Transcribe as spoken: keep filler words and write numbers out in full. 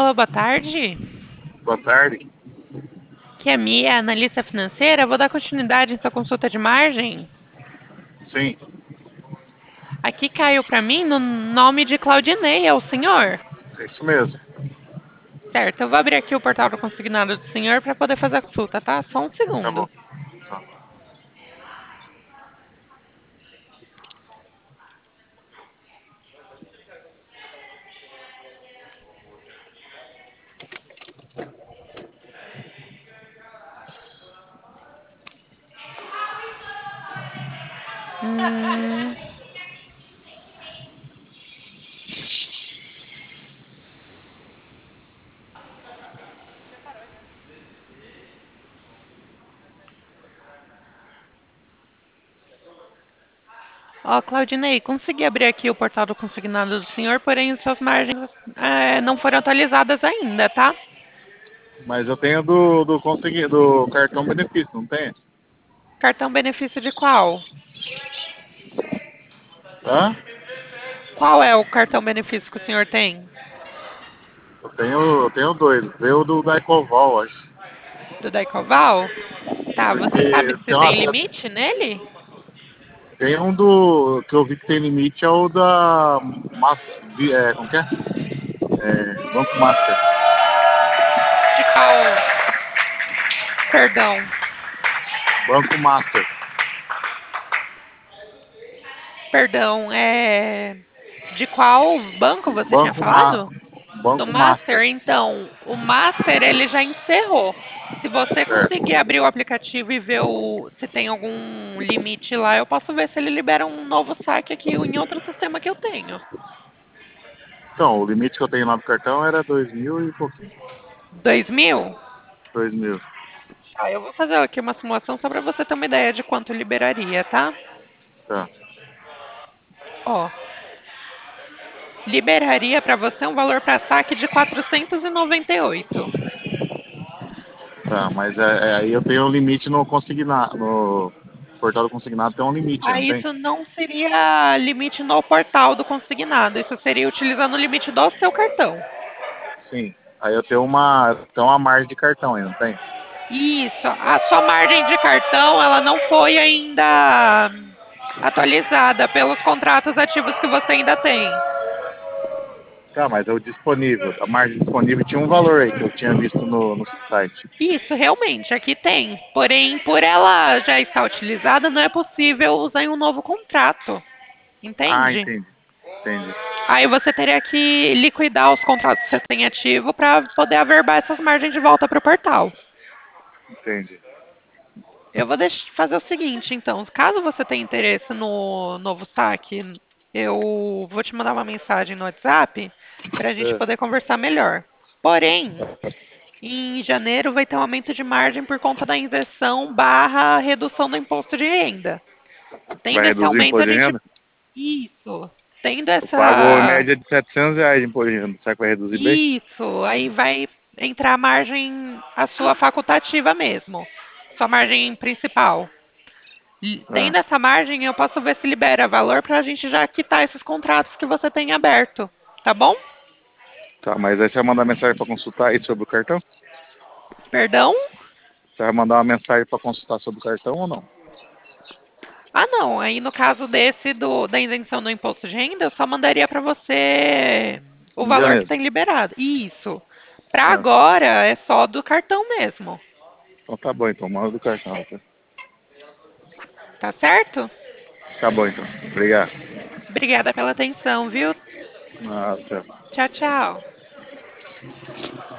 Alô, boa tarde. Boa tarde. Aqui é a Mia, analista financeira. Vou dar continuidade em sua consulta de margem. Sim, Aqui caiu para mim no nome de Claudinei, é o senhor? é isso mesmo. Certo, eu vou abrir aqui o portal do consignado do senhor para poder fazer a consulta, tá? Só um Tá bom. segundo. Tá. Hum... Ó, Claudinei, consegui abrir aqui o portal do consignado do senhor, porém as suas margens é, não foram atualizadas ainda, tá? Mas eu tenho do, do, consegui, do cartão benefício, não tem? Cartão benefício de qual? Hã? Qual é o cartão benefício que o senhor tem? Eu tenho, eu tenho dois. Veio do da Ecoval, acho. Do Daicoval? Tá, você sabe Porque se tem, uma, tem limite nele? tem um do que eu vi que tem limite, é o da Mas, vi- é, como que é? É, Banco Master. De qual? Perdão. Banco Master. Perdão, é. De qual banco você tinha Banco, Ma, falado? Do Banco Master? Master. Então, o Master ele já encerrou. Se você Certo. conseguir abrir o aplicativo e ver o, se tem algum limite lá, eu posso ver se ele libera um novo saque aqui em outro sistema que eu tenho. Então, o limite que eu tenho lá no cartão era dois mil e pouquinho. Dois mil? Dois mil. Ah, eu vou fazer aqui uma simulação só para você ter uma ideia de quanto liberaria, tá? Tá. Ó, liberaria para você um valor para saque de quatrocentos e noventa e oito. Tá, mas é, é, aí eu tenho um limite no consignado, no portal do consignado tem um limite, Ah, não tem? isso não seria limite no portal do consignado, isso seria utilizando o limite do seu cartão. Sim. Aí eu tenho uma, tenho uma margem de cartão aí, não tem? Isso, a sua margem de cartão, ela não foi ainda atualizada pelos contratos ativos que você ainda tem. Tá, mas é o disponível, a margem disponível tinha um valor aí que eu tinha visto no, no site. Isso, realmente, aqui tem. Porém, por ela já estar utilizada, não é possível usar em um novo contrato. Ah, Entende? entendi. Entendi. Aí você teria que liquidar os contratos que você tem ativo para poder averbar essas margens de volta para o portal. Entendi. Eu vou deixar, fazer o seguinte, então. Caso você tenha interesse no novo saque, eu vou te mandar uma mensagem no WhatsApp para a gente É, poder conversar melhor. Porém, em janeiro vai ter um aumento de margem por conta da isenção barra redução do imposto de renda. Tendo vai esse reduzir o aumento, a imposto de gente... renda? Isso. Tendo Eu pago em essa... média de setecentos reais de imposto de renda. Será que vai reduzir bem? Isso. Aí vai entrar a margem, a sua facultativa mesmo. Sua margem principal. Ah, Tendo essa margem, eu posso ver se libera valor para a gente já quitar esses contratos que você tem aberto, tá bom? tá, mas aí você vai mandar mensagem para consultar aí sobre o cartão? Perdão? Você vai mandar uma mensagem para consultar sobre o cartão ou não? Ah, não. Aí no caso desse do, da isenção do imposto de renda, eu só mandaria para você o Um dia valor que mesmo. tem liberado. Isso. Para Ah, agora é só do cartão mesmo. então tá bom, então manda do cartão. Tá, Tá certo? tá bom, então. Obrigado. Obrigada pela atenção, viu? Ah, tchau. Tchau, tchau.